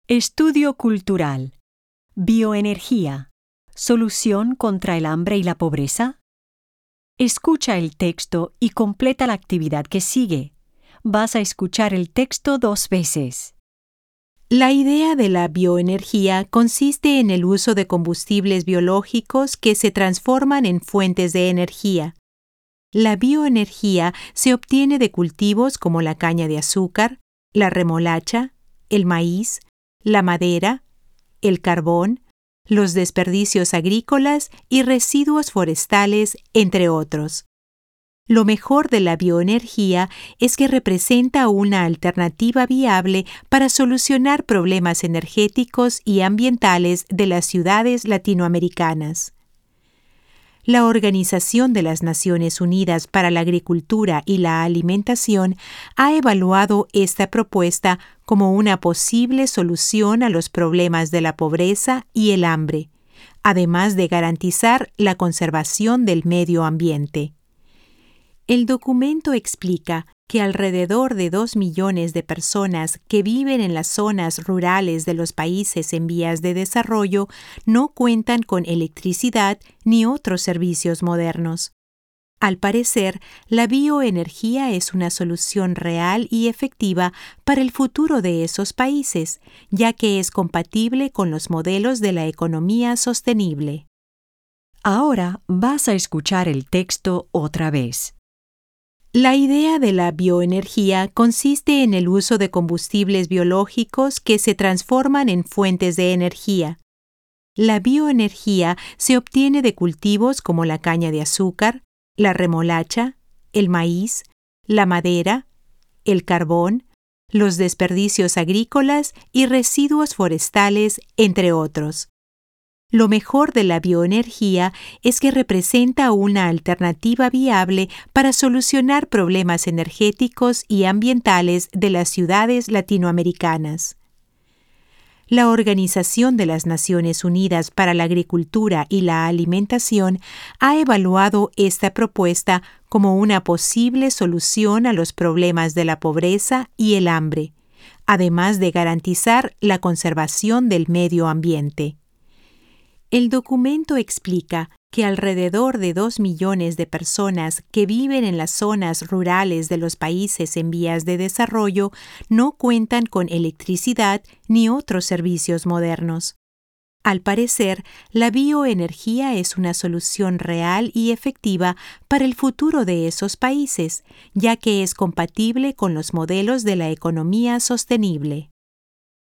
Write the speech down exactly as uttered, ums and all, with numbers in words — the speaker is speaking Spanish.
Estudio cultural. Bioenergía. ¿Solución contra el hambre y la pobreza? Escucha el texto y completa la actividad que sigue. Vas a escuchar el texto dos veces. La idea de la bioenergía consiste en el uso de combustibles biológicos que se transforman en fuentes de energía. La bioenergía se obtiene de cultivos como la caña de azúcar, la remolacha, el maíz, la madera, el carbón, los desperdicios agrícolas y residuos forestales, entre otros. Lo mejor de la bioenergía es que representa una alternativa viable para solucionar problemas energéticos y ambientales de las ciudades latinoamericanas. La Organización de las Naciones Unidas para la Agricultura y la Alimentación ha evaluado esta propuesta como una posible solución a los problemas de la pobreza y el hambre, además de garantizar la conservación del medio ambiente. El documento explica que alrededor de dos millones de personas que viven en las zonas rurales de los países en vías de desarrollo no cuentan con electricidad ni otros servicios modernos. Al parecer, la bioenergía es una solución real y efectiva para el futuro de esos países, ya que es compatible con los modelos de la economía sostenible. Ahora vas a escuchar el texto otra vez. La idea de la bioenergía consiste en el uso de combustibles biológicos que se transforman en fuentes de energía. La bioenergía se obtiene de cultivos como la caña de azúcar, la remolacha, el maíz, la madera, el carbón, los desperdicios agrícolas y residuos forestales, entre otros. Lo mejor de la bioenergía es que representa una alternativa viable para solucionar problemas energéticos y ambientales de las ciudades latinoamericanas. La Organización de las Naciones Unidas para la Agricultura y la Alimentación ha evaluado esta propuesta como una posible solución a los problemas de la pobreza y el hambre, además de garantizar la conservación del medio ambiente. El documento explica que alrededor de dos millones de personas que viven en las zonas rurales de los países en vías de desarrollo no cuentan con electricidad ni otros servicios modernos. Al parecer, la bioenergía es una solución real y efectiva para el futuro de esos países, ya que es compatible con los modelos de la economía sostenible.